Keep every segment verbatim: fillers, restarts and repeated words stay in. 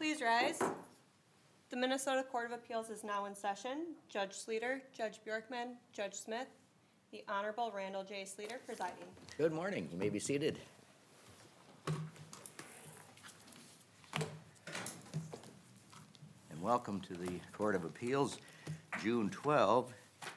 Please rise. The Minnesota Court of Appeals is now in session. Judge Sleeter, Judge Bjorkman, Judge Smith, the Honorable Randall J. Sleeter presiding. Good morning. You may be seated. And welcome to the Court of Appeals, June twelfth.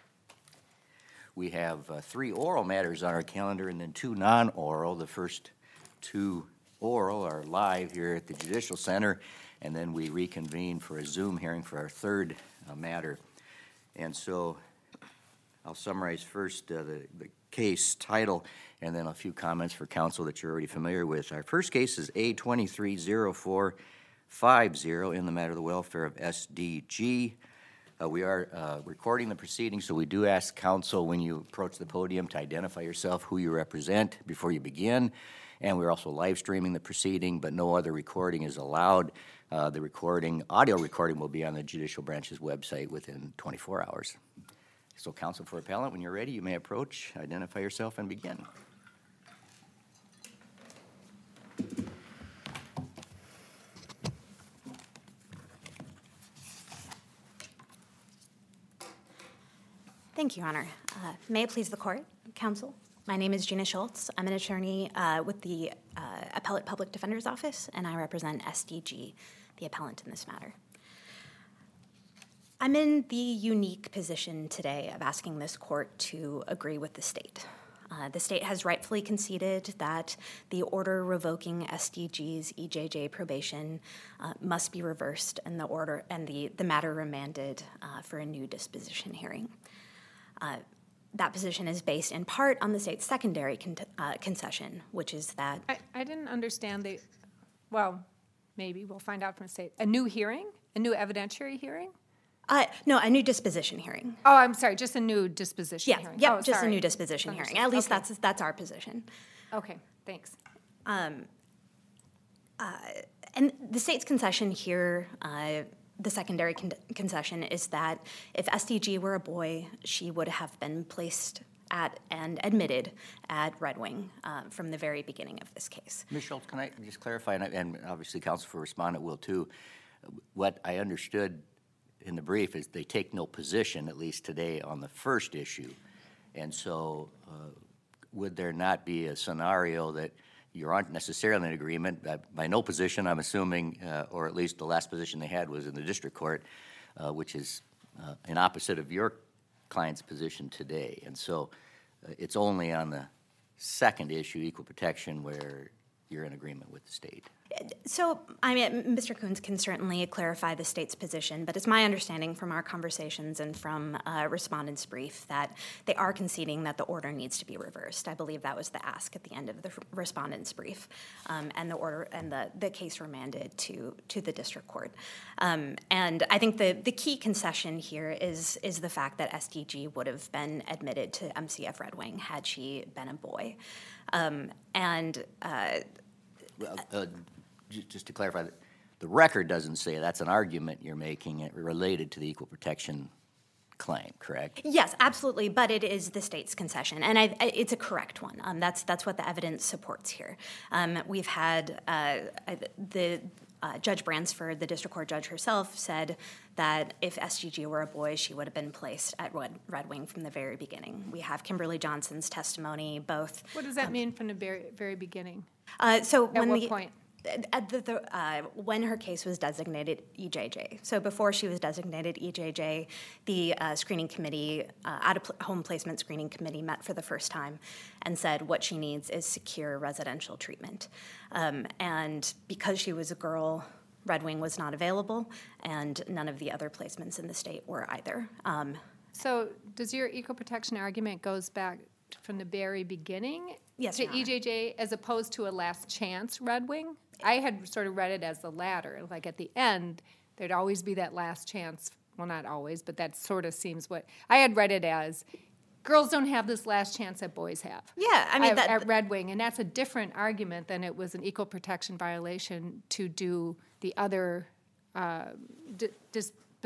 We have uh, three oral matters on our calendar and then two non-oral. The first two oral are live here at the Judicial Center, and then we reconvene for a Zoom hearing for our third uh, matter. And so I'll summarize first uh, the, the case title and then a few comments for counsel that you're already familiar with. Our first case is A twenty-three oh four fifty in the matter of the welfare of S D G. Uh, we are uh, recording the proceedings, so we do ask counsel when you approach the podium to identify yourself, who you represent before you begin. And we're also live streaming the proceeding, but no other recording is allowed. Uh, the recording, audio recording, will be on the Judicial Branch's website within twenty-four hours. So, counsel for appellant, when you're ready, you may approach, identify yourself, and begin. Thank you, Your Honor. Uh, may it please the court, counsel? My name is Gina Schultz. I'm an attorney uh, with the uh, Appellate Public Defender's Office, and I represent S D G, the appellant in this matter. I'm in the unique position today of asking this court to agree with the state. Uh, the state has rightfully conceded that the order revoking S D G's E J J probation uh, must be reversed and the order and the, the matter remanded uh, for a new disposition hearing. Uh, that position is based in part on the state's secondary con- uh, concession, which is that... I, I didn't understand the, well, maybe we'll find out from the state. A new hearing? A new evidentiary hearing? Uh, no, a new disposition hearing. Oh, I'm sorry, just a new disposition Yeah, hearing. yep, oh, just sorry. a new disposition hearing. Understood. At least Okay. that's that's our position. Okay, thanks. Um, uh, and the state's concession here, uh, the secondary con- concession, is that if S D G were a boy, she would have been placed at and admitted at Red Wing uh, from the very beginning of this case. Miz Schultz, can I just clarify, and, and obviously counsel for respondent will too, what I understood in the brief is they take no position, at least today, on the first issue. And so uh, would there not be a scenario that you aren't necessarily in agreement, uh, by no position, I'm assuming, uh, or at least the last position they had was in the district court, uh, which is uh, an opposite of your client's position today. And so uh, it's only on the second issue, equal protection, where you're in agreement with the state. So, I mean, Mister Coons can certainly clarify the state's position, but it's my understanding from our conversations and from uh, respondent's brief that they are conceding that the order needs to be reversed. I believe that was the ask at the end of the respondent's brief, um, and the order and the, the case remanded to to the district court. Um, and I think the the key concession here is is the fact that S D G would have been admitted to M C F Red Wing had she been a boy, um, and. Uh, Well, uh, j- just to clarify, the record doesn't say that's an argument you're making it related to the equal protection claim, correct? Yes, absolutely, but it is the state's concession, and I, I, it's a correct one. Um, that's that's what the evidence supports here. Um, we've had uh, the uh, Judge Bransford, the district court judge herself, said that if S G G were a boy, she would have been placed at Red, Red Wing from the very beginning. We have Kimberly Johnson's testimony, both. What does that um, mean from the very, very beginning? Uh, so At when what the, point? At the, the, uh, when her case was designated E J J. So before she was designated E J J, the uh, screening committee, uh, out-of-home placement screening committee met for the first time and said what she needs is secure residential treatment. Um, and because she was a girl, Red Wing was not available, and none of the other placements in the state were either. Um, so does your equal protection argument goes back from the very beginning Yes, to Your Honor. E J J as opposed to a last chance Red Wing? I had sort of read it as the latter. Like at the end, there'd always be that last chance. Well, not always, but that sort of seems what I had read it as. Girls don't have this last chance that boys have. Yeah, I mean, at, that, at Red Wing, and that's a different argument than it was an equal protection violation to do the other uh, d- dis-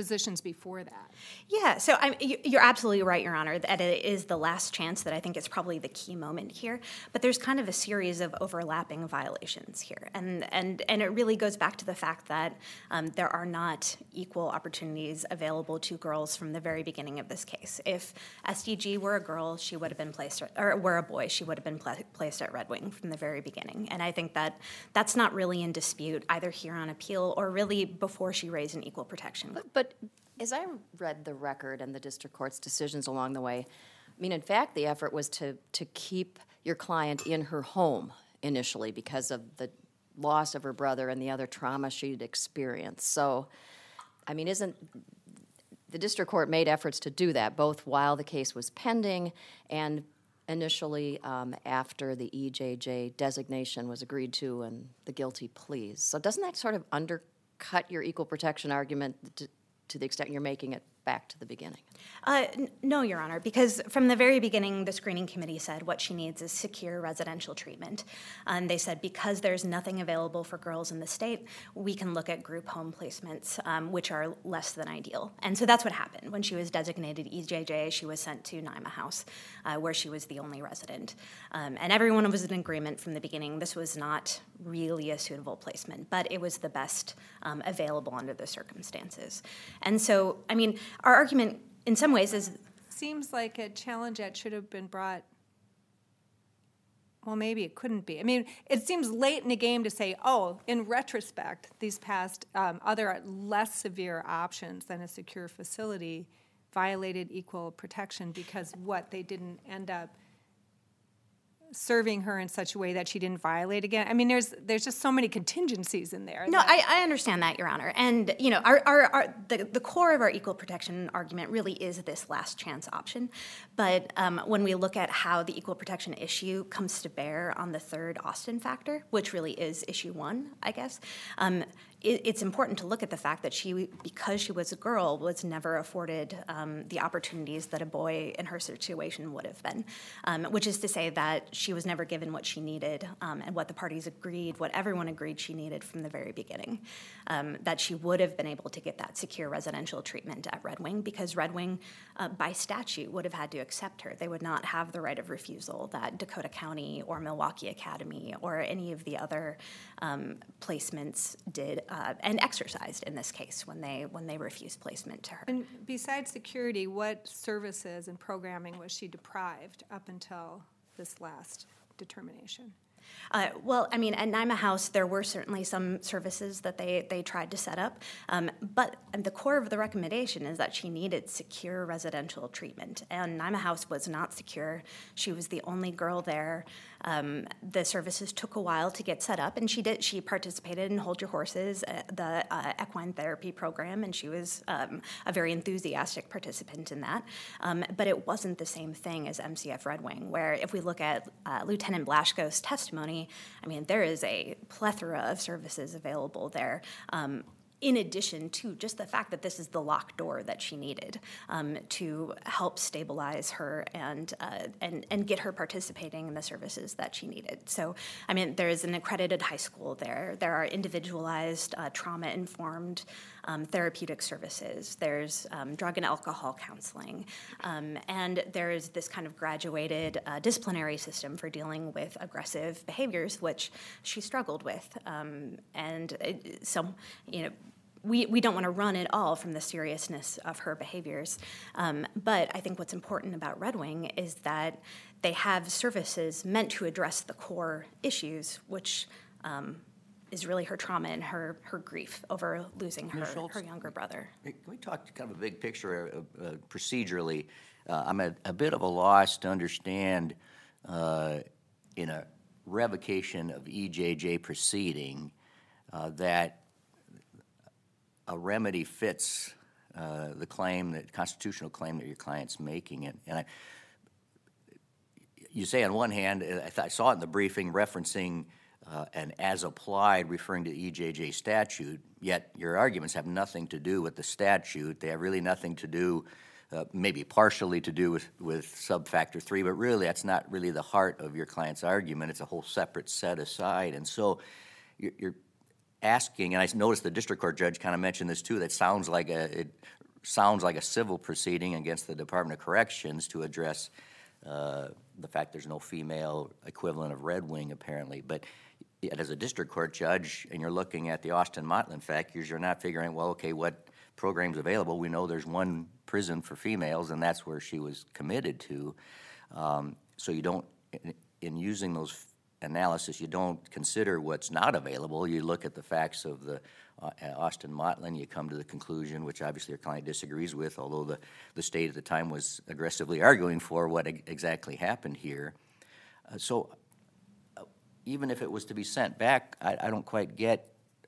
positions before that. Yeah, so I'm, you- you're absolutely right, Your Honor, that it is the last chance that I think is probably the key moment here. But there's kind of a series of overlapping violations here. And, and, and it really goes back to the fact that um, there are not equal opportunities available to girls from the very beginning of this case. If S D G were a girl, she would have been placed, or were a boy, she would have been pla- placed at Red Wing from the very beginning. And I think that that's not really in dispute either here on appeal or really before she raised an equal protection. But, but as I read the record and the district court's decisions along the way, I mean, in fact, the effort was to, to keep your client in her home initially because of the loss of her brother and the other trauma she'd experienced. So, I mean, isn't the district court made efforts to do that, both while the case was pending and initially um, after the E J J designation was agreed to and the guilty pleas. So doesn't that sort of undercut your equal protection argument to, to the extent you're making it back to the beginning? Uh, n- no, Your Honor, because from the very beginning, the screening committee said what she needs is secure residential treatment. And they said because there's nothing available for girls in the state, we can look at group home placements, um, which are less than ideal. And so that's what happened. When she was designated E J J, she was sent to Naima House, uh, where she was the only resident. Um, and everyone was in agreement from the beginning. This was not really a suitable placement, but it was the best um, available under the circumstances. And so, I mean, our argument in some ways is Seems like a challenge that should have been brought, well, maybe it couldn't be. I mean, it seems late in the game to say, oh, in retrospect, these past um, other less severe options than a secure facility violated equal protection because what, they didn't end up serving her in such a way that she didn't violate again. I mean, there's there's just so many contingencies in there. No, that- I, I understand that, Your Honor. And, you know, our, our, our the, the core of our equal protection argument really is this last chance option. But um, when we look at how the equal protection issue comes to bear on the third Austin factor, which really is issue one, I guess, um, it, it's important to look at the fact that she, because she was a girl, was never afforded um, the opportunities that a boy in her situation would have been, um, which is to say that she was never given what she needed um, and what the parties agreed, what everyone agreed she needed from the very beginning, um, that she would have been able to get that secure residential treatment at Red Wing because Red Wing, uh, by statute, would have had to accept her. They would not have the right of refusal that Dakota County or Milwaukee Academy or any of the other um, placements did uh, and exercised in this case when they when they refused placement to her. And besides security, what services and programming was she deprived up until this last determination? Uh, well, I mean, at Naima House, there were certainly some services that they, they tried to set up, um, but the core of the recommendation is that she needed secure residential treatment, and Naima House was not secure. She was the only girl there. Um, the services took a while to get set up, and she did. She participated in Hold Your Horses, uh, the uh, equine therapy program, and she was um, a very enthusiastic participant in that. Um, but it wasn't the same thing as M C F Red Wing, where if we look at uh, Lieutenant Blaschko's testimony, I mean, there is a plethora of services available there. Um, in addition to just the fact that this is the locked door that she needed um, to help stabilize her and, uh, and, and get her participating in the services that she needed. So, I mean, there is an accredited high school there. There are individualized, uh, trauma-informed um, therapeutic services. There's um, drug and alcohol counseling. Um, and there is this kind of graduated uh, disciplinary system for dealing with aggressive behaviors, which she struggled with. Um, and it, so, you know, We, we don't want to run at all from the seriousness of her behaviors. Um, but I think what's important about Red Wing is that they have services meant to address the core issues, which um, is really her trauma and her, her grief over losing her, Miz Schultz? her younger brother. Can we talk kind of a big picture uh, uh, procedurally? Uh, I'm at a bit of a loss to understand uh, in a revocation of E J J proceeding uh, that a remedy fits uh, the claim, that constitutional claim that your client's making. And, and I, you say on one hand, I, th- I saw it in the briefing referencing uh, an as-applied referring to the E J J statute, yet your arguments have nothing to do with the statute. They have really nothing to do, uh, maybe partially to do with, with subfactor three, but really that's not really the heart of your client's argument. It's a whole separate set aside. And so you're, you're asking, and I noticed the district court judge kind of mentioned this too, that sounds like a, it sounds like a civil proceeding against the Department of Corrections to address uh, the fact there's no female equivalent of Red Wing apparently. But yet as a district court judge, and you're looking at the Austin Motlin factors, you're not figuring, well, okay, what program's available? We know there's one prison for females, and that's where she was committed to. Um, so you don't, in, in using those analysis, you don't consider what's not available. You look at the facts of the uh, Austin Motlin, you come to the conclusion, which obviously your client disagrees with, although the, the state at the time was aggressively arguing for what e- exactly happened here. Uh, so uh, even if it was to be sent back, I, I don't quite get,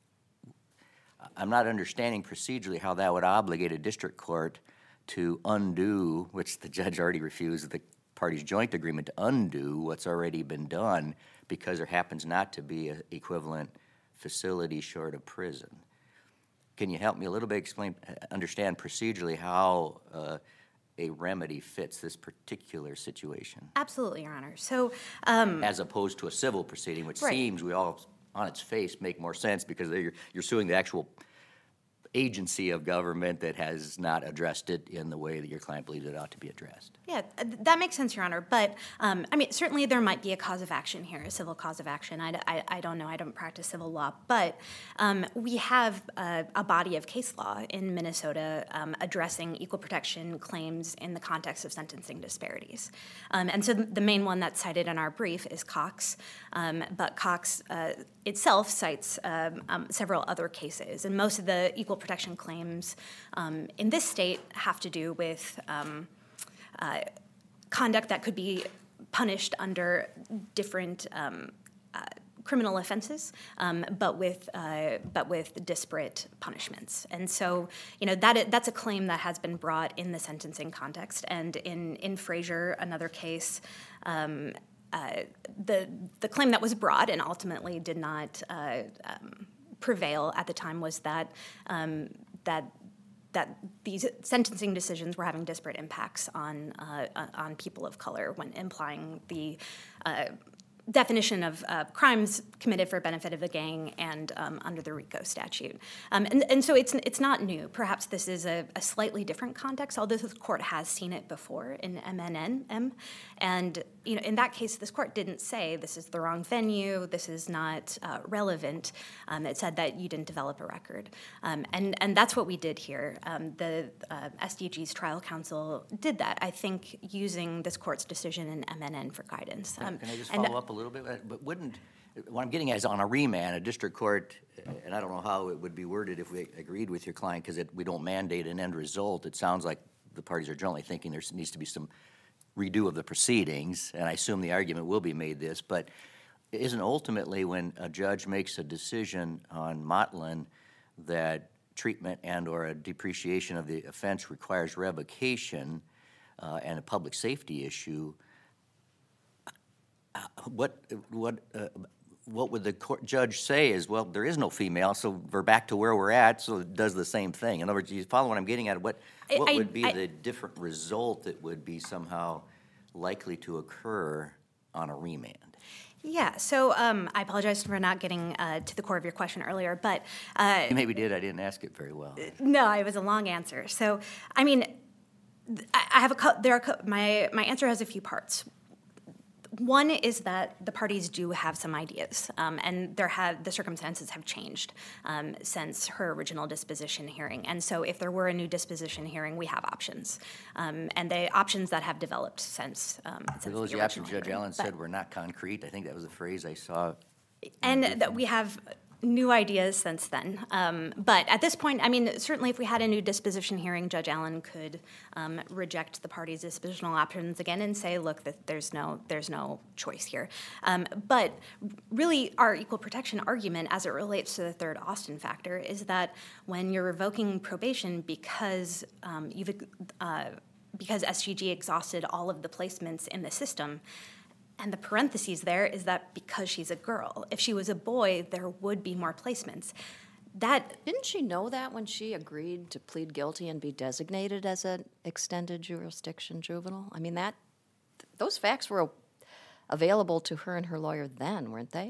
I'm not understanding procedurally how that would obligate a district court to undo, which the judge already refused, the parties' joint agreement to undo what's already been done because there happens not to be an equivalent facility short of prison. Can you help me a little bit explain, understand procedurally how uh, a remedy fits this particular situation? Absolutely, Your Honor. So, um, as opposed to a civil proceeding, which Right. seems, we all, on its face, make more sense because you're, you're suing the actual agency of government that has not addressed it in the way that your client believes it ought to be addressed. Yeah, th- that makes sense, Your Honor. But, um, I mean, certainly there might be a cause of action here, a civil cause of action. I, I, I don't know. I don't practice civil law. But um, we have a, a body of case law in Minnesota um, addressing equal protection claims in the context of sentencing disparities. Um, and so the main one that's cited in our brief is Cox. Um, but Cox uh, itself cites um, um, several other cases. And most of the equal protection claims um, in this state have to do with um, uh, conduct that could be punished under different um, uh, criminal offenses, um, but with uh, but with disparate punishments. And so, you know, that that's a claim that has been brought in the sentencing context. And in in Frazier, another case. Um, uh, the the claim that was brought and ultimately did not uh, um, prevail at the time was that um, that that these sentencing decisions were having disparate impacts on uh, on people of color when implying the uh, definition of uh, crimes committed for benefit of the gang and um, under the RICO statute. Um, and, and so it's it's not new. Perhaps this is a, a slightly different context, although this court has seen it before in M N N M. And you know, in that case, this court didn't say this is the wrong venue, this is not uh, relevant. Um, it said that you didn't develop a record. Um, and, and that's what we did here. Um, the uh, S D G's trial counsel did that, I think, using this court's decision in M N N for guidance. Um, Can I just and- follow up a little bit? But wouldn't, what I'm getting at is on a remand, a district court, and I don't know how it would be worded if we agreed with your client because we don't mandate an end result. It sounds like the parties are generally thinking there needs to be some redo of the proceedings, and I assume the argument will be made this, but isn't ultimately when a judge makes a decision on Motlin that treatment and or a depreciation of the offense requires revocation uh, and a public safety issue, uh, what what uh, what would the court judge say is, well, there is no female, so we're back to where we're at, so it does the same thing. In other words, you follow what I'm getting at? What I- what I- would be I- the different result that would be somehow likely to occur on a remand? Yeah, so um, I apologize for not getting uh, to the core of your question earlier, but uh, You maybe did, I didn't ask it very well. no, it was a long answer. So, I mean, th- I I have a cou- there are cou- my my answer has a few parts. One is that the parties do have some ideas, um, and there have the circumstances have changed um, since her original disposition hearing. And so, if there were a new disposition hearing, we have options, um, and the options that have developed since. Um, For since those the the options original Judge hearing. Allen But- said were not concrete, I think that was the phrase I saw. and that we have new ideas since then. Um, but at this point, I mean, certainly if we had a new disposition hearing, Judge Allen could um, reject the parties' dispositional options again and say, look, that there's no there's no choice here. Um, but really, our equal protection argument as it relates to the third Austin factor is that when you're revoking probation because um, you've uh, because S G G exhausted all of the placements in the system, and the parentheses there is that because she's a girl. If she was a boy, there would be more placements. That Didn't she know that when she agreed to plead guilty and be designated as an extended jurisdiction juvenile? I mean, that, those facts were available to her and her lawyer then, weren't they?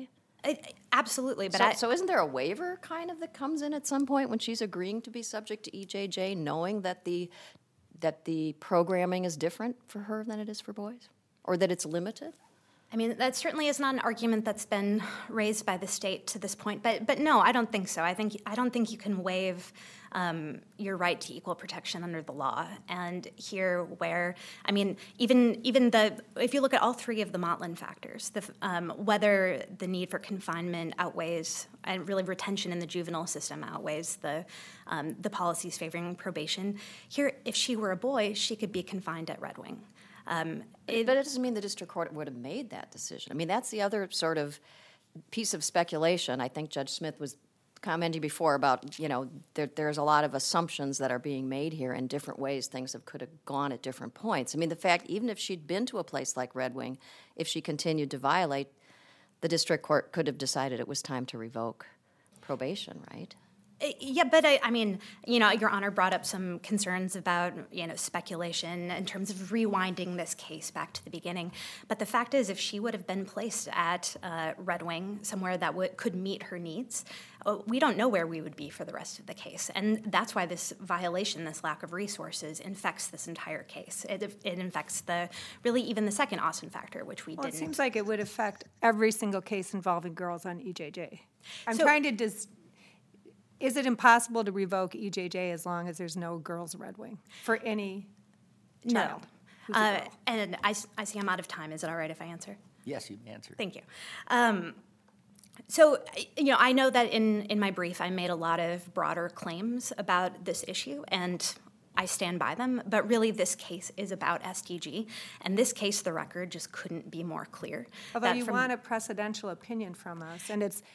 I- Absolutely, but So, I, so isn't there a waiver kind of that comes in at some point when she's agreeing to be subject to E J J, knowing that the, that the programming is different for her than it is for boys? Or that it's limited? I mean, that certainly is not an argument that's been raised by the state to this point. But but no, I don't think so. I think I don't think you can waive um, your right to equal protection under the law. And here, where I mean, even even the if you look at all three of the Motlin factors, the, um, whether the need for confinement outweighs and really retention in the juvenile system outweighs the um, the policies favoring probation. Here, if she were a boy, she could be confined at Red Wing. Um, It, but it doesn't mean the district court would have made that decision. I mean, that's the other sort of piece of speculation. I think Judge Smith was commenting before about, you know, there, there's a lot of assumptions that are being made here in different ways. Things have could have gone at different points. I mean, the fact, even if she'd been to a place like Red Wing, if she continued to violate, the district court could have decided it was time to revoke probation, right? Yeah, but I, I mean, you know, Your Honor brought up some concerns about, you know, speculation in terms of rewinding this case back to the beginning. But the fact is, if she would have been placed at uh, Red Wing, somewhere that would, could meet her needs, uh, we don't know where we would be for the rest of the case. And that's why this violation, this lack of resources, infects this entire case. It, it infects the, really even the second Austin factor, which we Well, it didn't. seems like it would affect every single case involving girls on E J J. I'm So- trying to dis- is it impossible to revoke E J J as long as there's no girls Red Wing for any No. child? who's a Uh, girl? and I, s- I see I'm out of time. Is it all right if I answer? Yes, you answered. Thank you. Um, so, I- you know, I know that in, in my brief I made a lot of broader claims about this issue, and I stand by them, but really this case is about S D G, and this case, the record just couldn't be more clear. Although that you from- want a precedential opinion from us, and it's,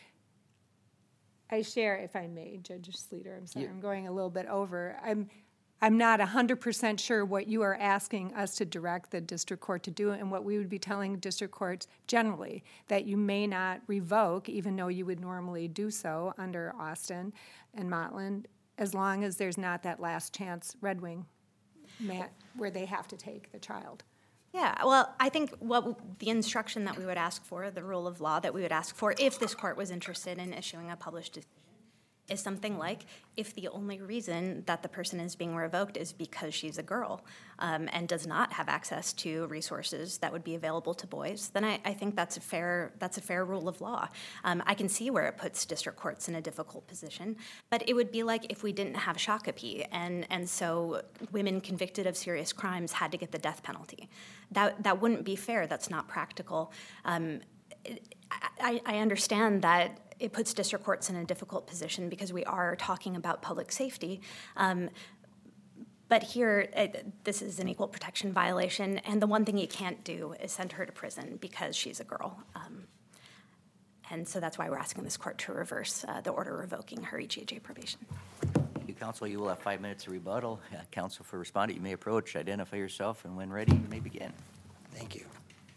I share, if I may, Judge Sleeter, I'm sorry, You- I'm going a little bit over. I'm, I'm not one hundred percent sure what you are asking us to direct the district court to do and what we would be telling district courts generally, that you may not revoke, even though you would normally do so under Austin and Motlin, as long as there's not that last chance Red Wing mat where they have to take the child. Yeah, well, I think what w- the instruction that we would ask for, the rule of law that we would ask for if this court was interested in issuing a published decision, is something like, if the only reason that the person is being revoked is because she's a girl um, and does not have access to resources that would be available to boys, then I, I think that's a fair that's a fair rule of law. Um, I can see where it puts district courts in a difficult position, but it would be like if we didn't have Shakopee, and and so women convicted of serious crimes had to get the death penalty. That that wouldn't be fair. That's not practical. Um, I, I understand that it puts district courts in a difficult position because we are talking about public safety. Um, but here, it, this is an equal protection violation, and the one thing you can't do is send her to prison because she's a girl. Um, and so that's why we're asking this court to reverse uh, the order revoking her E J J probation. Thank you, counsel. You will have five minutes of rebuttal. Uh, Counsel for respondent, you may approach, identify yourself, and when ready, you may begin. Thank you.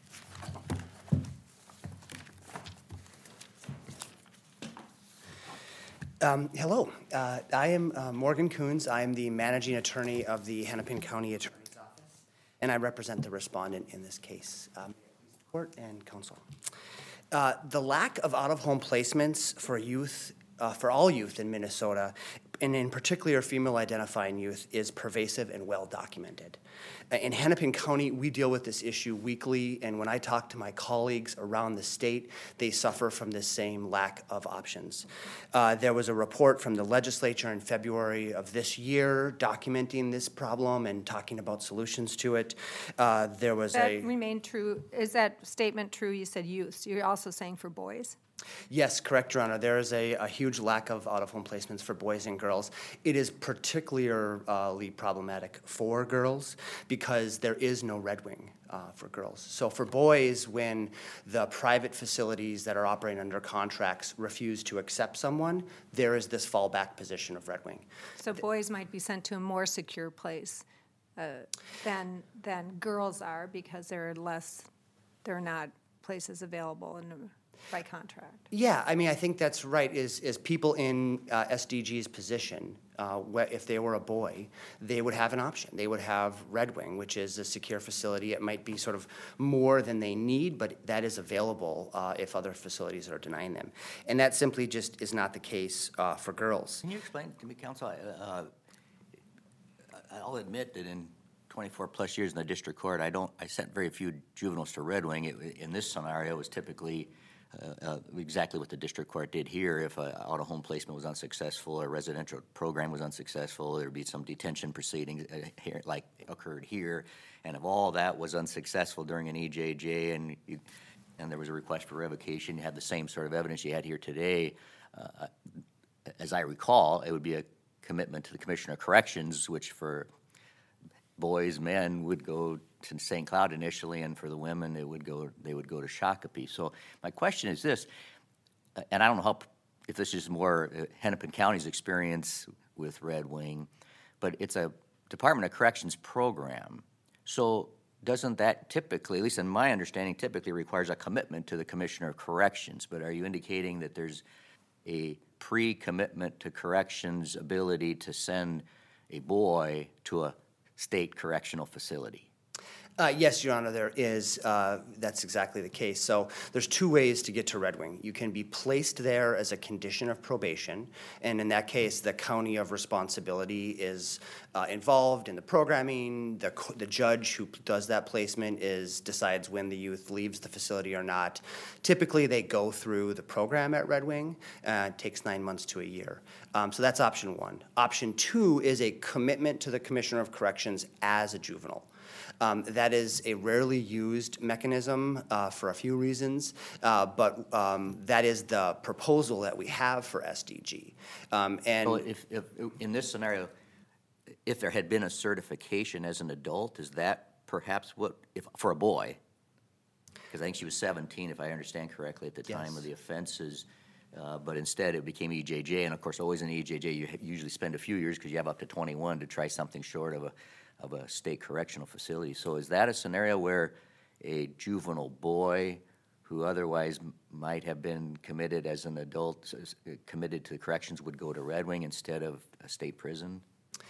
Um, hello, uh, I am uh, Morgan Coons. I am the managing attorney of the Hennepin County Attorney's Office, and I represent the respondent in this case, um, court and counsel. Uh, the lack of out-of-home placements for youth, uh, for all youth in Minnesota, and in particular female-identifying youth, is pervasive and well-documented. Uh, In Hennepin County, we deal with this issue weekly, and when I talk to my colleagues around the state, they suffer from this same lack of options. Uh, there was a report from the legislature in February of this year documenting this problem and talking about solutions to it. Uh, there was That a remained true, is that statement true? You said youth, you're also saying for boys? Yes, correct, Your Honor. There is a, a huge lack of out-of-home placements for boys and girls. It is particularly problematic for girls because there is no Red Wing uh, for girls. So for boys, when the private facilities that are operating under contracts refuse to accept someone, there is this fallback position of Red Wing. So boys might be sent to a more secure place uh, than, than girls are because there are less, there are not places available in the by contract. Yeah, I mean, I think that's right, is, is people in uh, S D G's position, uh, where if they were a boy, they would have an option. They would have Red Wing, which is a secure facility. It might be sort of more than they need, but that is available uh, if other facilities are denying them. And that simply just is not the case uh, for girls. Can you explain to me, counsel? Uh, I'll admit that in twenty-four plus years in the district court, I don't, I sent very few juveniles to Red Wing. It, in this scenario, it was typically uh, uh, exactly what the district court did here. If a out-of-home placement was unsuccessful or a residential program was unsuccessful, there'd be some detention proceedings uh, here, like occurred here. And if all that was unsuccessful during an E J J and you, and there was a request for revocation, you had the same sort of evidence you had here today, uh, as I recall, it would be a commitment to the Commissioner of Corrections, which for boys, men would go to Saint Cloud initially, and for the women, it would go. They would go to Shakopee. So my question is this, and I don't know how if this is more uh, Hennepin County's experience with Red Wing, but it's a Department of Corrections program. So doesn't that typically, at least in my understanding, typically requires a commitment to the Commissioner of Corrections? But are you indicating that there's a pre-commitment to corrections ability to send a boy to a state correctional facility? Uh, yes, Your Honor, there is. Uh, that's exactly the case. So there's two ways to get to Red Wing. You can be placed there as a condition of probation, and in that case, the county of responsibility is uh, involved in the programming. The, the judge who does that placement is decides when the youth leaves the facility or not. Typically, they go through the program at Red Wing. Uh, it takes nine months to a year. Um, so that's option one. Option two is a commitment to the Commissioner of Corrections as a juvenile. Um, that is a rarely used mechanism uh, for a few reasons, uh, but um, that is the proposal that we have for S D G. Um, and So if, if, in this scenario, if there had been a certification as an adult, is that perhaps what, if for a boy, because I think she was seventeen, if I understand correctly, at the time Yes. of the offenses, uh, but instead it became E J J, and of course, always in E J J, you ha- usually spend a few years because you have up to twenty-one to try something short of a of a state correctional facility. So is that a scenario where a juvenile boy who otherwise m- might have been committed as an adult, s- s- committed to corrections, would go to Red Wing instead of a state prison?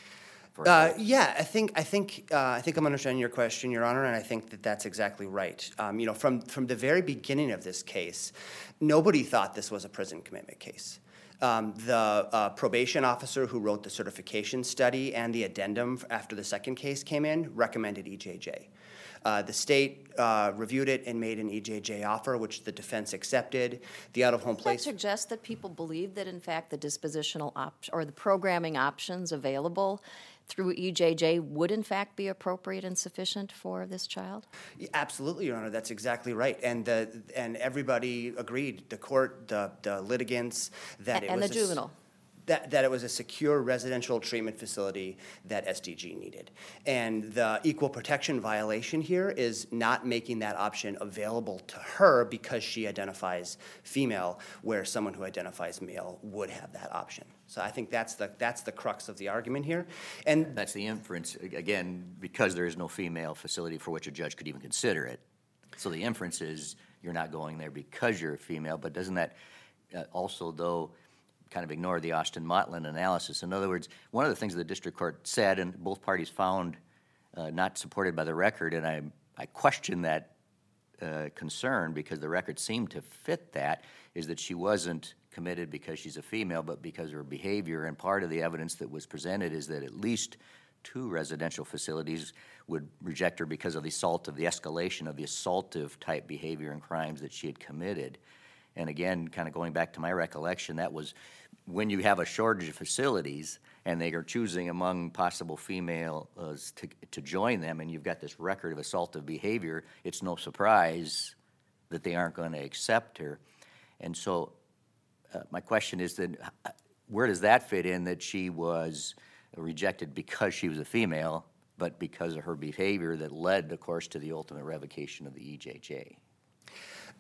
For Uh, adults? yeah, I think I think uh, I think I'm understanding your question, Your Honor, and I think that that's exactly right. Um, you know, from from the very beginning of this case, nobody thought this was a prison commitment case. Um, the uh, probation officer who wrote the certification study and the addendum after the second case came in recommended E J J. Uh, the state uh, reviewed it and made an E J J offer, which the defense accepted. The out-of-home Does that place. suggest that people believe that, in fact, the dispositional op, or the programming options available through E J J would, in fact, be appropriate and sufficient for this child? Yeah, absolutely, Your Honor. That's exactly right. And the and everybody agreed. The court, the the litigants, that A- it and was the a s- juvenile. That, that it was a secure residential treatment facility that S D G needed. And the equal protection violation here is not making that option available to her because she identifies female, where someone who identifies male would have that option. So I think that's the that's the crux of the argument here. And That's the inference, a- again, because there is no female facility for which a judge could even consider it. So the inference is you're not going there because you're a female, but doesn't that uh, also, though, kind of ignore the Austin Motlin analysis? In other words, one of the things the district court said, and both parties found uh, not supported by the record, and I, I question that uh, concern because the record seemed to fit that, is that she wasn't committed because she's a female, but because of her behavior. And part of the evidence that was presented is that at least two residential facilities would reject her because of the assault of the escalation of the assaultive type behavior and crimes that she had committed. And again, kind of going back to my recollection, that was when you have a shortage of facilities and they are choosing among possible females uh, to, to join them, and you've got this record of assaultive behavior, it's no surprise that they aren't going to accept her. And so uh, my question is then, uh, where does that fit in that she was rejected because she was a female, but because of her behavior that led, of course, to the ultimate revocation of the E J J?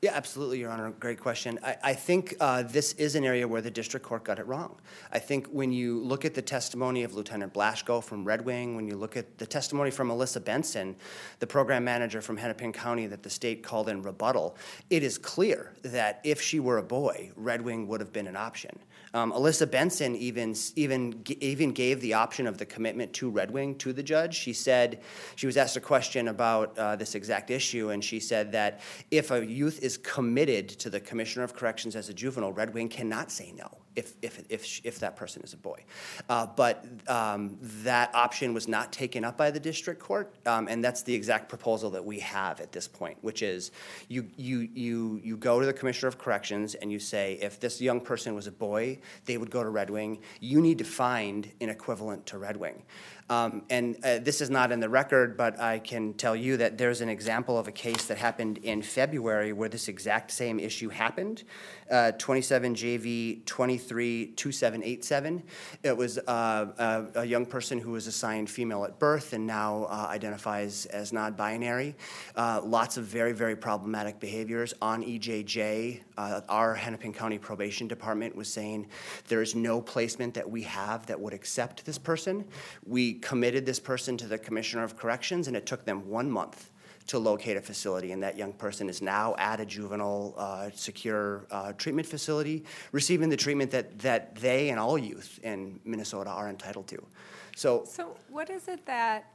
Yeah, absolutely, Your Honor. Great question. I, I think uh, this is an area where the district court got it wrong. I think when you look at the testimony of Lieutenant Blaschko from Red Wing, when you look at the testimony from Alyssa Benson, the program manager from Hennepin County that the state called in rebuttal, it is clear that if she were a boy, Red Wing would have been an option. Um, Alyssa Benson even even even gave the option of the commitment to Red Wing to the judge. She said, she was asked a question about uh, this exact issue, and she said that if a youth is committed to the Commissioner of Corrections as a juvenile, Red Wing cannot say no if if if if that person is a boy. Uh, but um, that option was not taken up by the district court, um, and that's the exact proposal that we have at this point, which is you you you you go to the Commissioner of Corrections and you say, if this young person was a boy, they would go to Red Wing. You need to find an equivalent to Red Wing. Um, and uh, this is not in the record, but I can tell you that there's an example of a case that happened in February where this exact same issue happened, uh, twenty-seven J V twenty-three two seven eight seven. It was uh, a, a young person who was assigned female at birth and now uh, identifies as non-binary. Uh, lots of very, very problematic behaviors on E J J. Uh, our Hennepin County Probation Department was saying there is no placement that we have that would accept this person. We committed this person to the Commissioner of Corrections, and it took them one month to locate a facility, and that young person is now at a juvenile uh, secure uh, treatment facility, receiving the treatment that, that they and all youth in Minnesota are entitled to. So, So what is it that,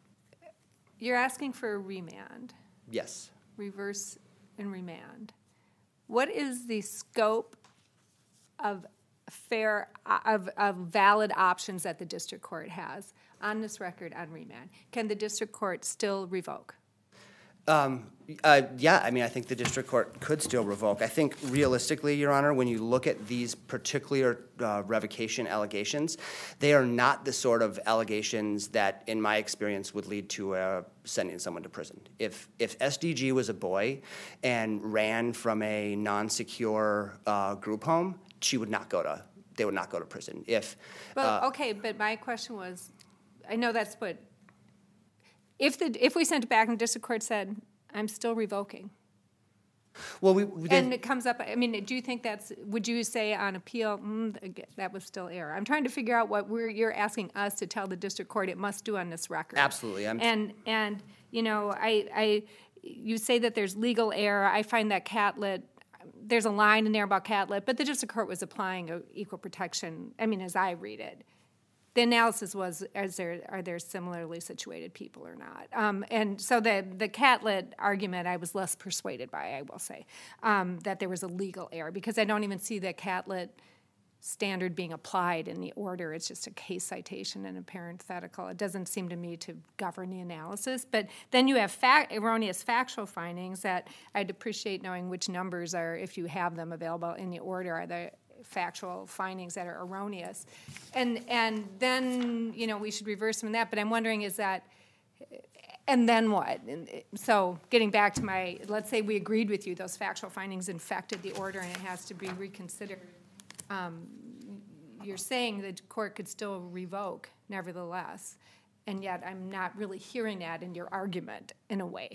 you're asking for a remand, yes. reverse and remand. What is the scope of fair, of, of valid options that the district court has on this record on remand? Can the district court still revoke? Um, uh, yeah, I mean, I think the district court could still revoke. I think realistically, Your Honor, when you look at these particular uh, revocation allegations, they are not the sort of allegations that, in my experience, would lead to uh, sending someone to prison. If if S D G was a boy and ran from a non-secure uh, group home, she would not go to, they would not go to prison. If, Well, uh, okay, but my question was, I know that's what, if the, if we sent it back and the district court said, I'm still revoking, well, we, we and did, it comes up, I mean, do you think that's, would you say on appeal, mm, ag- that was still error? I'm trying to figure out what we're, you're asking us to tell the district court it must do on this record. Absolutely, I'm- And, and, you know, I, I, you say that there's legal error, I find that Catlett, there's a line in there about Catlett, but the district court was applying a equal protection, I mean, as I read it. The analysis was, is there, are there similarly situated people or not? Um, and so the, the Catlett argument I was less persuaded by, I will say, um, that there was a legal error, because I don't even see the Catlett standard being applied in the order. It's just a case citation and a parenthetical. It doesn't seem to me to govern the analysis. But then you have fact, erroneous factual findings that I'd appreciate knowing which numbers are, if you have them available in the order, are the factual findings that are erroneous. And and then, you know, we should reverse them in that. But I'm wondering, is that, and then what? And so getting back to my, let's say we agreed with you, those factual findings infected the order and it has to be reconsidered. Um, you're saying the court could still revoke, nevertheless, and yet I'm not really hearing that in your argument in a way.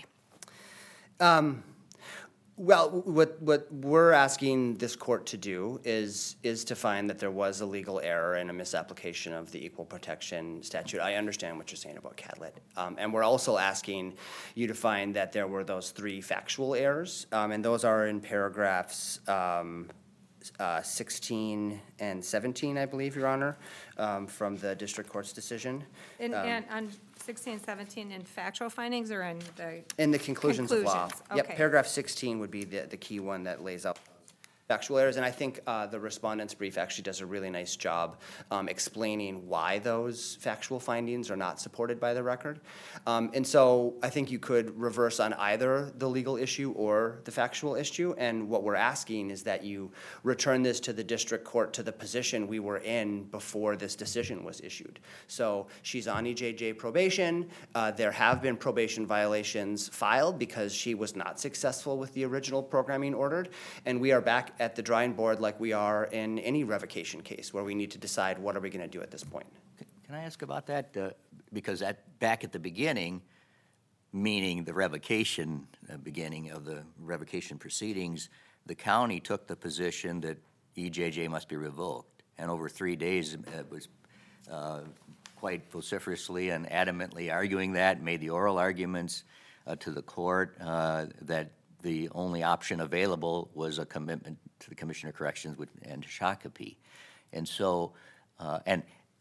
Um, well, what what we're asking this court to do is is to find that there was a legal error and a misapplication of the equal protection statute. I understand what you're saying about Catlett, um, and we're also asking you to find that there were those three factual errors, um, and those are in paragraphs Um, Uh, sixteen and seventeen, I believe, Your Honor, um, from the district court's decision. And, Um, and on sixteen and seventeen in factual findings or in the? In the conclusions of law. Conclusions, Yep, okay. paragraph sixteen would be the, the key one that lays out factual errors, and I think uh, the respondent's brief actually does a really nice job um, explaining why those factual findings are not supported by the record. Um, and so I think you could reverse on either the legal issue or the factual issue, and what we're asking is that you return this to the district court to the position we were in before this decision was issued. So she's on E J J probation. Uh, there have been probation violations filed because she was not successful with the original programming ordered, and we are back at the drawing board like we are in any revocation case where we need to decide what are we going to do at this point. Can I ask about that? Uh, Because at, back at the beginning, meaning the revocation, uh, beginning of the revocation proceedings, the county took the position that E J J must be revoked. And over three days, it was uh, quite vociferously and adamantly arguing that, made the oral arguments uh, to the court uh, that the only option available was a commitment to the Commissioner of Corrections with, and Shakopee. And so, uh, and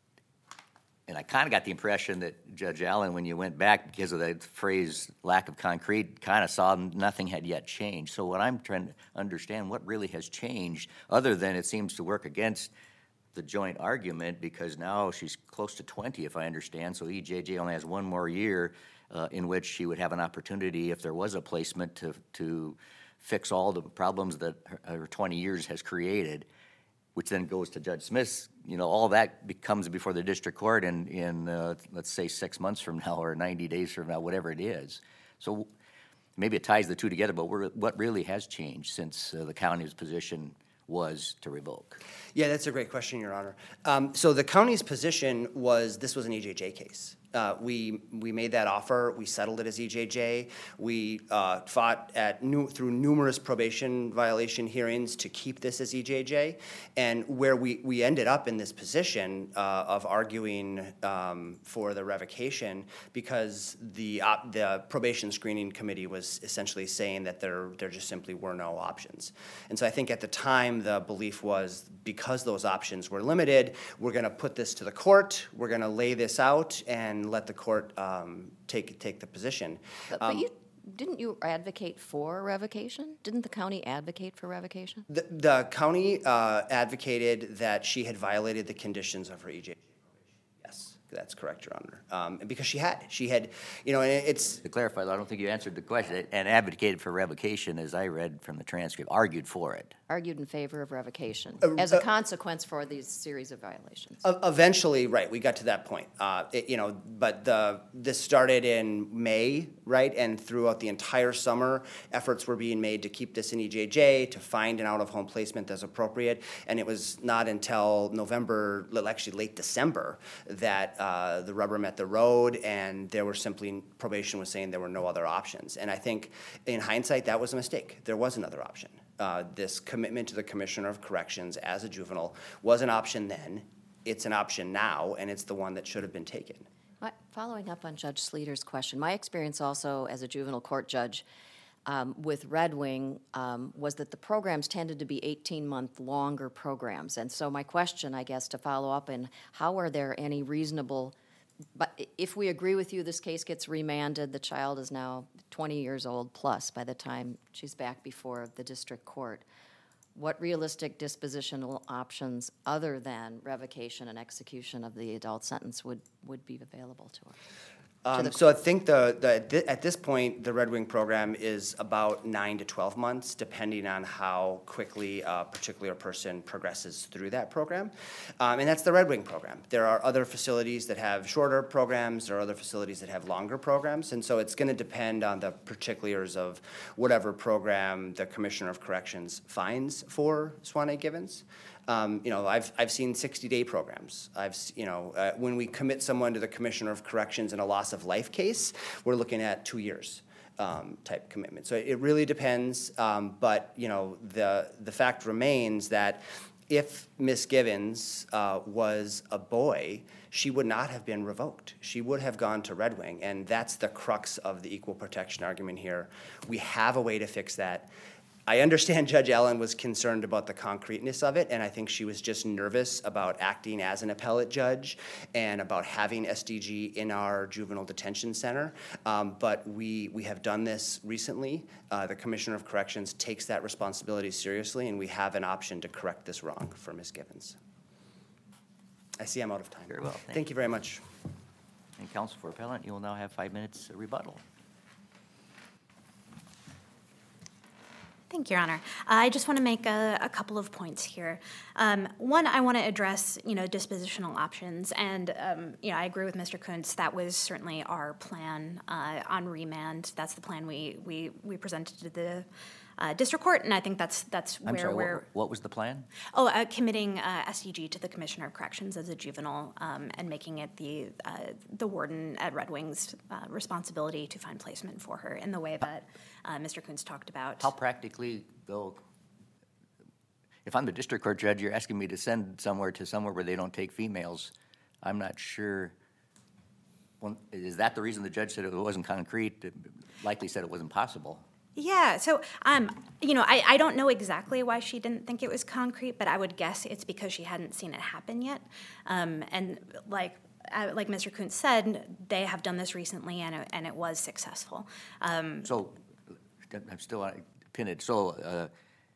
and I kind of got the impression that Judge Allen, when you went back because of the phrase lack of concrete, kind of saw nothing had yet changed. So what I'm trying to understand, what really has changed, other than it seems to work against the joint argument, because now she's close to twenty, if I understand, so E J J only has one more year uh, in which she would have an opportunity, if there was a placement, to, to fix all the problems that her, her twenty years has created, which then goes to Judge Smith's, you know, all that becomes before the district court in, in uh, let's say, six months from now or ninety days from now, whatever it is. So maybe it ties the two together, but we're, what really has changed since uh, the county's position was to revoke? Yeah, that's a great question, Your Honor. Um, so the county's position was this was an E J J case. Uh, we we made that offer. We settled it as E J J. We uh, fought at new, through numerous probation violation hearings to keep this as E J J. And where we, we ended up in this position uh, of arguing um, for the revocation because the op, the probation screening committee was essentially saying that there there just simply were no options. And so I think at the time the belief was because those options were limited, we're going to put this to the court. We're going to lay this out and let the court um, take take the position. But, Um, but you, didn't you advocate for revocation? Didn't the county advocate for revocation? The, the county uh, advocated that she had violated the conditions of her E J J probation. Yes, that's correct, Your Honor. Um, because she had, she had, you know, and it's To clarify, I don't think you answered the question, and advocated for revocation, as I read from the transcript, argued for it. Argued in favor of revocation Uh, as a uh, consequence for these series of violations. E- Eventually, right, we got to that point. Uh, it- You know, but the, this started in May, right? And throughout the entire summer, efforts were being made to keep this in E J J, to find an out-of-home placement that's appropriate. And it was not until November, well, actually late December, that uh, the rubber met the road, and there were simply, probation was saying there were no other options. And I think, in hindsight, that was a mistake. There was another option. Uh, this commitment to the Commissioner of Corrections as a juvenile was an option then, it's an option now, and it's the one that should have been taken. My- Following up on Judge Sleeter's question, my experience also as a juvenile court judge um, with Red Wing um, was that the programs tended to be eighteen-month longer programs. And so my question, I guess, to follow up, in how are there any reasonable, but if we agree with you, this case gets remanded, the child is now twenty years old plus by the time she's back before the district court. What realistic dispositional options other than revocation and execution of the adult sentence would, would be available to her? Um, so I think the, the, thi- at this point, the Red Wing program is about nine to twelve months, depending on how quickly a particular person progresses through that program. Um, and that's the Red Wing program. There are other facilities that have shorter programs, there are other facilities that have longer programs, and so it's gonna depend on the particulars of whatever program the Commissioner of Corrections finds for Swanee Givens. Um, you know, I've, I've seen sixty-day programs. I've, s- you know, uh, when we commit someone to the Commissioner of Corrections in a loss of life case, we're looking at two years um, type commitment. So it really depends, um, but, you know, the, the fact remains that if Miss Givens uh, was a boy, she would not have been revoked. She would have gone to Red Wing, and that's the crux of the equal protection argument here. We have a way to fix that. I understand Judge Allen was concerned about the concreteness of it, and I think she was just nervous about acting as an appellate judge and about having S D G in our juvenile detention center. Um, but we, we have done this recently. Uh, the Commissioner of Corrections takes that responsibility seriously, and we have an option to correct this wrong for Miz Givens. I see I'm out of time. Very well, thank Thank you very much. And counsel for appellant, you will now have five minutes rebuttal. Thank you, Your Honor. I just want to make a, a couple of points here. Um, one, I want to address, you know, dispositional options, and um, you know, I agree with Mister Kuntz. That was certainly our plan uh, on remand. That's the plan we we we presented to the uh, district court, and I think that's that's I'm where sorry, we're. what, what was the plan? Oh, uh, committing uh, S D G to the Commissioner of Corrections as a juvenile um, and making it the uh, the warden at Red Wing's uh, responsibility to find placement for her in the way that uh, Mister Coons talked about. How practically, though, if I'm the district court judge, you're asking me to send somewhere to somewhere where they don't take females, I'm not sure. Well, is that the reason the judge said it wasn't concrete? Likely said it wasn't possible. Yeah, so um, you know, I, I don't know exactly why she didn't think it was concrete, but I would guess it's because she hadn't seen it happen yet. Um, and like uh, like Mister Coons said, they have done this recently, and it, and it was successful. Um, So, I'm still uh, pinned. So, uh,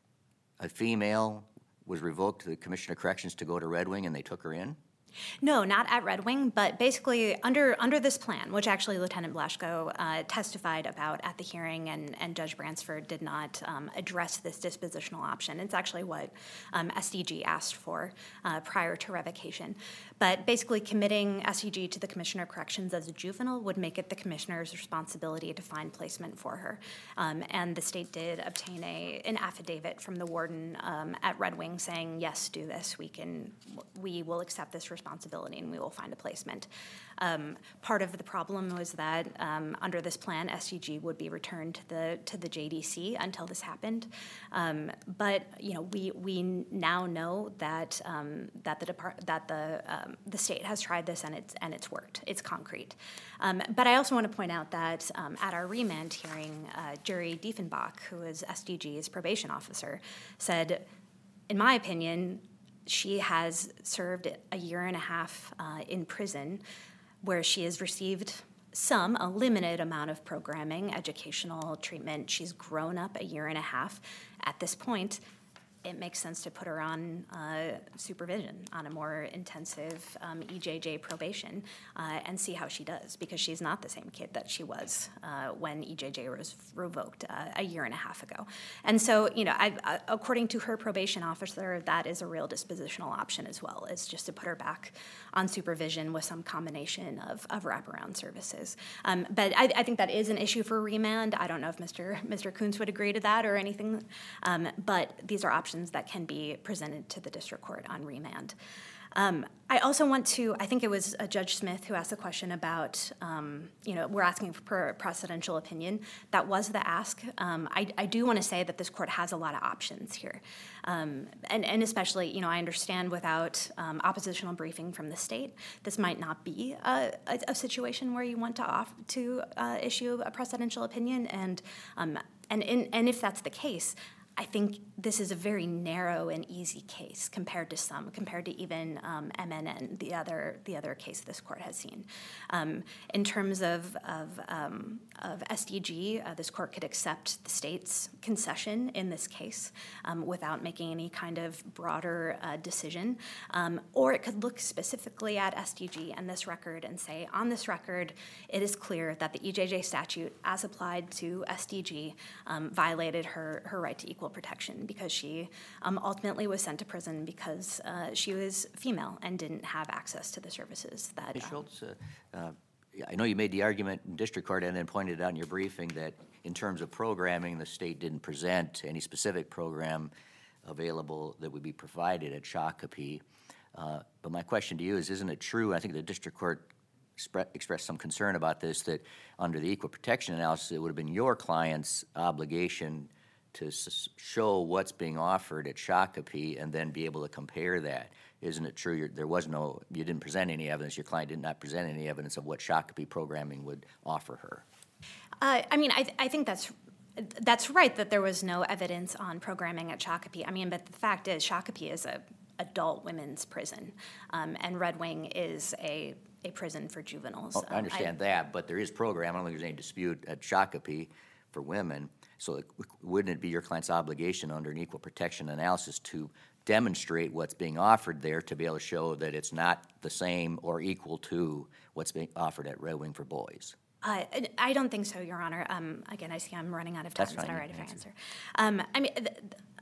a female was revoked to the Commissioner of Corrections to go to Red Wing, and they took her in? No, not at Red Wing, but basically under under this plan, which actually Lieutenant Blaschko uh, testified about at the hearing, and, and Judge Bransford did not um, address this dispositional option. It's actually what um, S D G asked for uh, prior to revocation. But basically committing S D G to the Commissioner of Corrections as a juvenile would make it the Commissioner's responsibility to find placement for her. Um, and the state did obtain a an affidavit from the warden um, at Red Wing saying, yes, do this. We can, we will accept this responsibility. responsibility and we will find a placement. Um, part of the problem was that um, under this plan, S D G would be returned to the to the J D C until this happened. Um, but you know, we we now know that um, that the depart that the um, the state has tried this and it's and it's worked. It's concrete. Um, but I also want to point out that um, at our remand hearing, uh, Jerry Diefenbach, who is S D G's probation officer, said, in my opinion, she has served a year and a half uh, in prison where she has received some, a limited amount of programming, educational treatment. She's grown up a year and a half. At this point, it makes sense to put her on uh, supervision, on a more intensive um, E J J probation, uh, and see how she does, because she's not the same kid that she was uh, when E J J was revoked uh, a year and a half ago. And so, you know, I, uh, according to her probation officer, that is a real dispositional option as well, is just to put her back on supervision with some combination of, of wraparound services. Um, but I, I think that is an issue for remand. I don't know if Mister Mister Coons would agree to that or anything, um, but these are options that can be presented to the district court on remand. Um, I also want to, I think it was uh, Judge Smith who asked a question about, um, you know, we're asking for precedential opinion. That was the ask. Um, I, I do want to say that this court has a lot of options here. Um, and, and especially, you know, I understand without um, oppositional briefing from the state, this might not be a, a, a situation where you want to, off, to uh, issue a precedential opinion. And, um, and, in, and if that's the case, I think this is a very narrow and easy case compared to some, compared to even um, M N N, the other the other case this court has seen. Um, in terms of of, um, of S D G, uh, this court could accept the state's concession in this case um, without making any kind of broader uh, decision, um, or it could look specifically at S D G and this record and say, on this record, it is clear that the E J J statute, as applied to S D G, um, violated her her right to equal protection, because she um, ultimately was sent to prison because uh, she was female and didn't have access to the services that. Miz Um, Schultz, uh, uh, I know you made the argument in district court and then pointed out in your briefing that in terms of programming, the state didn't present any specific program available that would be provided at Shakopee. Uh, but my question to you is, isn't it true, I think the district court expre- expressed some concern about this, that under the equal protection analysis, it would have been your client's obligation to s- show what's being offered at Shakopee and then be able to compare that. Isn't it true you're, there was no, you didn't present any evidence, your client did not present any evidence of what Shakopee programming would offer her? Uh, I mean, I, th- I think that's that's right, that there was no evidence on programming at Shakopee. I mean, but the fact is, Shakopee is a adult women's prison, um, and Red Wing is a a prison for juveniles. Oh, I understand um, that, but there is program, I don't think there's any dispute at Shakopee for women. So it, wouldn't it be your client's obligation under an equal protection analysis to demonstrate what's being offered there to be able to show that it's not the same or equal to what's being offered at Red Wing for boys? Uh, I don't think so, Your Honor. Um, again, I see I'm running out of time. That's Is that fine, all you right if can I answer. answer? Um, I mean, th- th-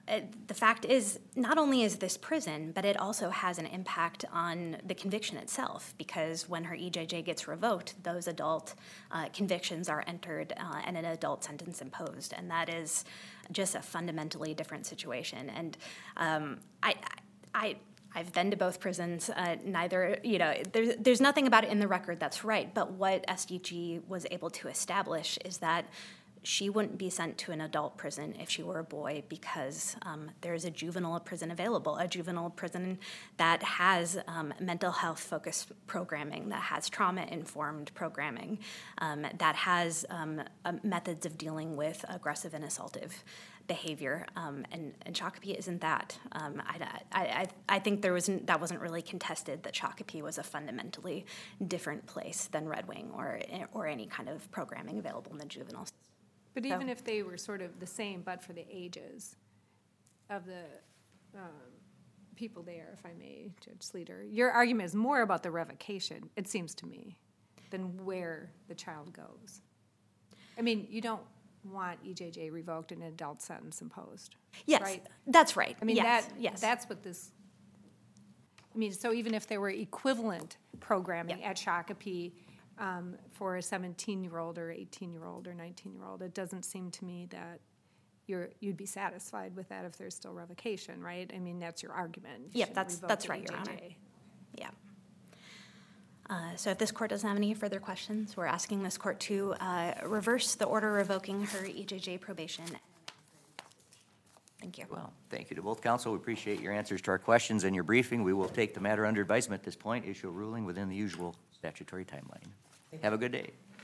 uh, the fact is, not only is this prison, but it also has an impact on the conviction itself, because when her E J J gets revoked, those adult uh, convictions are entered uh, and an adult sentence imposed, and that is just a fundamentally different situation. And um, I, I, I've been to both prisons. Uh, neither, you know, there's there's nothing about it in the record that's right. But what S D G was able to establish is that she wouldn't be sent to an adult prison if she were a boy, because um, there is a juvenile prison available, a juvenile prison that has um, mental health focused programming, that has trauma informed programming, um, that has um, uh, methods of dealing with aggressive and assaultive behavior, um, and, and Shakopee isn't that. Um, I, I, I think there wasn't, that wasn't really contested, that Shakopee was a fundamentally different place than Red Wing or, or any kind of programming available in the juvenile system. But So- even if they were sort of the same, but for the ages of the um, people there, if I may, Judge Sleeter, your argument is more about the revocation, it seems to me, than where the child goes. I mean, you don't want E J J revoked and an adult sentence imposed. Yes, right? that's right. I mean, yes, that, yes. that's what this, I mean, so even if there were equivalent programming Yep. at Shakopee um, for a seventeen-year-old or eighteen-year-old or nineteen-year-old, it doesn't seem to me that you're, you'd be satisfied with that if there's still revocation, right? I mean, that's your argument. You Yep, shouldn't that's- revoke that's the right, Your Honor. E J J. Yeah. Uh, So if this court doesn't have any further questions, we're asking this court to uh, reverse the order revoking her E J J probation. Thank you. Well, thank you to both counsel. We appreciate your answers to our questions and your briefing. We will take the matter under advisement at this point, issue a ruling within the usual statutory timeline. Have a good day.